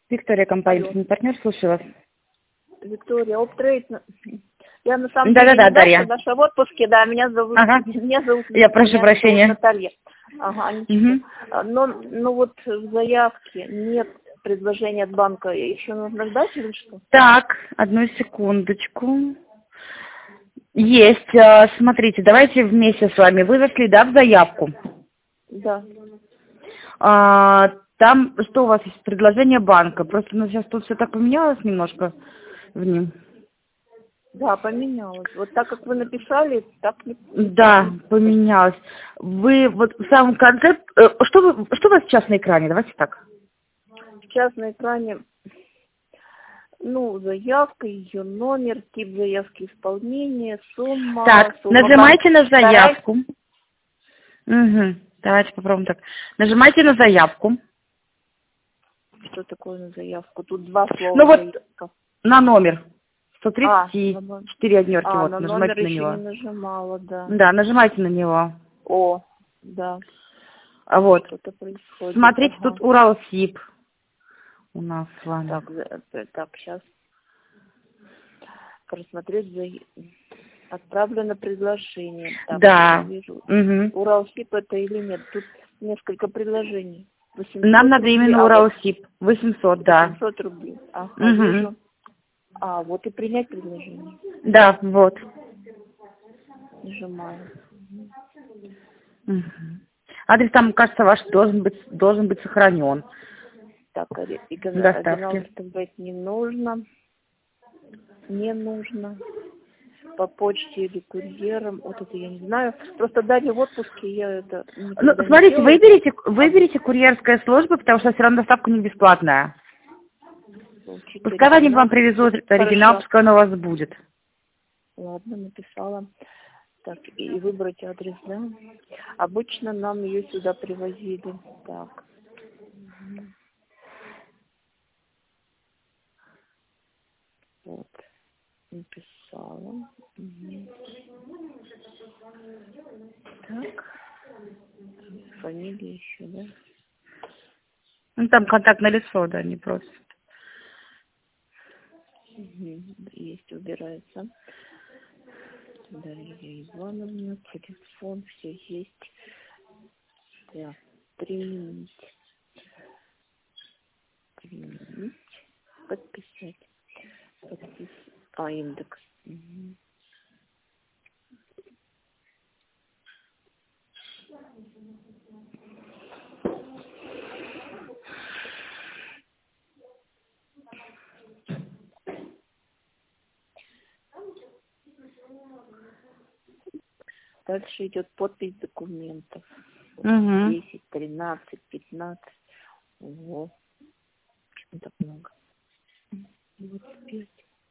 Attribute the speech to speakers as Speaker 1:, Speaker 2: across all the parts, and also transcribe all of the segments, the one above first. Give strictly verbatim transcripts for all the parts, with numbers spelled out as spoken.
Speaker 1: Виктория, компания
Speaker 2: Алло.
Speaker 1: партнер, слушаю вас.
Speaker 2: Виктория, Оптрейд. Я на самом
Speaker 1: Да,
Speaker 2: деле
Speaker 1: да, да,
Speaker 2: не
Speaker 1: Дарья.
Speaker 2: Даша, в отпуске, да, меня зовут,
Speaker 1: Ага.
Speaker 2: меня зовут,
Speaker 1: Я прошу
Speaker 2: меня
Speaker 1: прощения.
Speaker 2: зовут Наталья. Ага, ничего.
Speaker 1: Угу.
Speaker 2: А, Но, ну вот в заявке нет предложения от банка, еще нужно ждать или что?
Speaker 1: Так, одну секундочку. Есть. э, Смотрите, давайте вместе с вами. Вы зашли, да, в заявку?
Speaker 2: Да.
Speaker 1: А, там что у вас есть? Предложение банка. Просто у нас сейчас тут все так поменялось немножко в нем.
Speaker 2: Да, поменялось. Вот так как вы написали, так не...
Speaker 1: Да, поменялось. Вы вот в самом конце... э, Что, вы, что у вас сейчас на экране? Давайте так.
Speaker 2: Сейчас на экране, ну, заявка, ее номер, тип заявки исполнения, сумма...
Speaker 1: Так,
Speaker 2: сумма
Speaker 1: нажимайте на
Speaker 2: банковская
Speaker 1: заявку. Угу. Давайте попробуем так. Нажимайте на заявку.
Speaker 2: Что такое на заявку? Тут два слова.
Speaker 1: Ну вот
Speaker 2: заявка.
Speaker 1: на номер. сто
Speaker 2: А,
Speaker 1: тридцать
Speaker 2: на,
Speaker 1: четыре однерки.
Speaker 2: а,
Speaker 1: Вот,
Speaker 2: на
Speaker 1: нажимайте
Speaker 2: номер
Speaker 1: на
Speaker 2: еще
Speaker 1: него.
Speaker 2: не нажимала, да.
Speaker 1: Да, нажимайте на него.
Speaker 2: О, да.
Speaker 1: А вот.
Speaker 2: Что-то происходит.
Speaker 1: Смотрите,
Speaker 2: Ага.
Speaker 1: тут Уралсиб у нас с вами.
Speaker 2: Так, за- э, так, сейчас просмотреть за... Отправлено предложение. Так,
Speaker 1: Да.
Speaker 2: не вижу.
Speaker 1: Угу.
Speaker 2: Уралсиб это или нет? Тут несколько предложений. восемьсот
Speaker 1: Нам надо
Speaker 2: рублей.
Speaker 1: именно
Speaker 2: А, вот
Speaker 1: Уралсиб. восемьсот, да.
Speaker 2: восемьсот рублей. Ага,
Speaker 1: Угу.
Speaker 2: вижу. А, вот и принять предложение.
Speaker 1: Да, вот.
Speaker 2: Нажимаю.
Speaker 1: Угу. Адрес там, кажется, ваш должен быть, должен быть сохранен.
Speaker 2: Так, ори- и гон-
Speaker 1: Доставки.
Speaker 2: оригинал выставлять не нужно. Не нужно. По почте или курьером. Вот это я не знаю. Просто Дарья в отпуске, я это
Speaker 1: Ну,
Speaker 2: никогда не
Speaker 1: смотрите,
Speaker 2: делала.
Speaker 1: выберите, выберите курьерская служба, потому что все равно доставка не бесплатная.
Speaker 2: Получить
Speaker 1: Пускай они
Speaker 2: оригинал.
Speaker 1: вам привезут оригинал,
Speaker 2: Хорошо.
Speaker 1: пускай он у вас будет.
Speaker 2: Ладно, написала. Так, и выбрать адрес, да? Обычно нам ее сюда привозили. Так. Мгм. Вот. Написала. Мгм. Так. Фамилия еще, да?
Speaker 1: Ну, там контактное лицо, да, не просто.
Speaker 2: Мгм. Есть, убирается. Дарья Ивановна, телефон, все есть. Так, применить. Применить. Подписать. Подпис... А, индекс. Мгм. Дальше идет подпись документов.
Speaker 1: Угу.
Speaker 2: десять, тринадцать, пятнадцать. Ого. Почему так много? двадцать пять.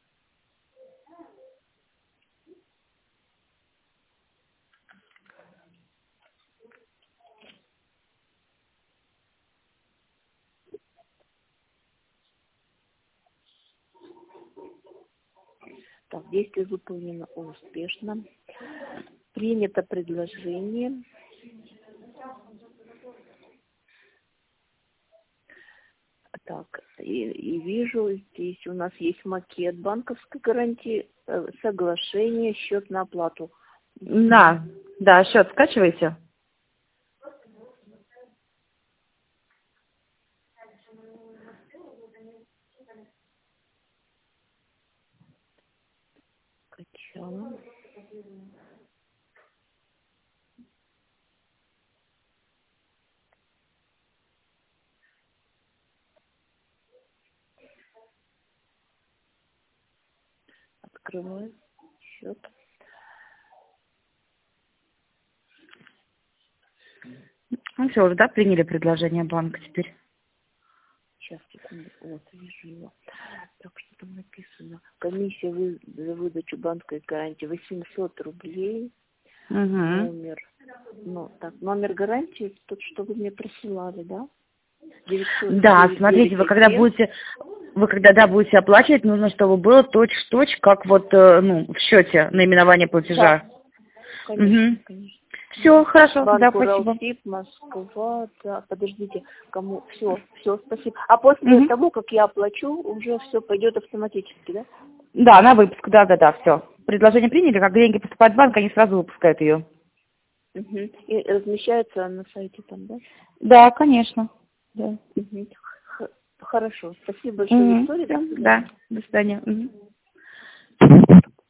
Speaker 2: Так, действие выполнено успешно. Принято предложение. Так, и, и вижу, здесь у нас есть макет банковской гарантии, э, соглашение, счет на оплату.
Speaker 1: Да, да, счет скачивайте.
Speaker 2: Скачала. Открываю счет.
Speaker 1: Ну все, уже, да, приняли предложение банка теперь.
Speaker 2: Сейчас, секунду. Вот, вижу его. Так, что там написано? Комиссия вы- за выдачу банковской гарантии восемьсот рублей.
Speaker 1: Угу.
Speaker 2: Номер. Ну, так, номер гарантии, тот, что вы мне присылали, да? девятьсот
Speaker 1: Да,
Speaker 2: девять
Speaker 1: смотрите, вы
Speaker 2: девять
Speaker 1: когда
Speaker 2: один.
Speaker 1: будете, вы когда да, будете оплачивать, нужно, чтобы было точь-в-точь, как вот, э, ну, в счете наименование платежа.
Speaker 2: Да, конечно,
Speaker 1: Угу.
Speaker 2: конечно.
Speaker 1: Все, хорошо,
Speaker 2: Банк
Speaker 1: да, спасибо.
Speaker 2: Уралсиб, Москва, да, подождите, кому, все, все, спасибо. А после
Speaker 1: Мгм.
Speaker 2: того, как я оплачу, уже все пойдет автоматически, да?
Speaker 1: Да, на выпуск, да, да, да, все. Предложение приняли, как деньги поступают в банк, они сразу выпускают ее.
Speaker 2: Угу. И размещается на сайте там, да?
Speaker 1: Да, конечно. Да.
Speaker 2: Угу. Хорошо, спасибо большое,
Speaker 1: Мгм.
Speaker 2: Виктория.
Speaker 1: Всё,
Speaker 2: До свидания.
Speaker 1: да, до свидания. Мгм.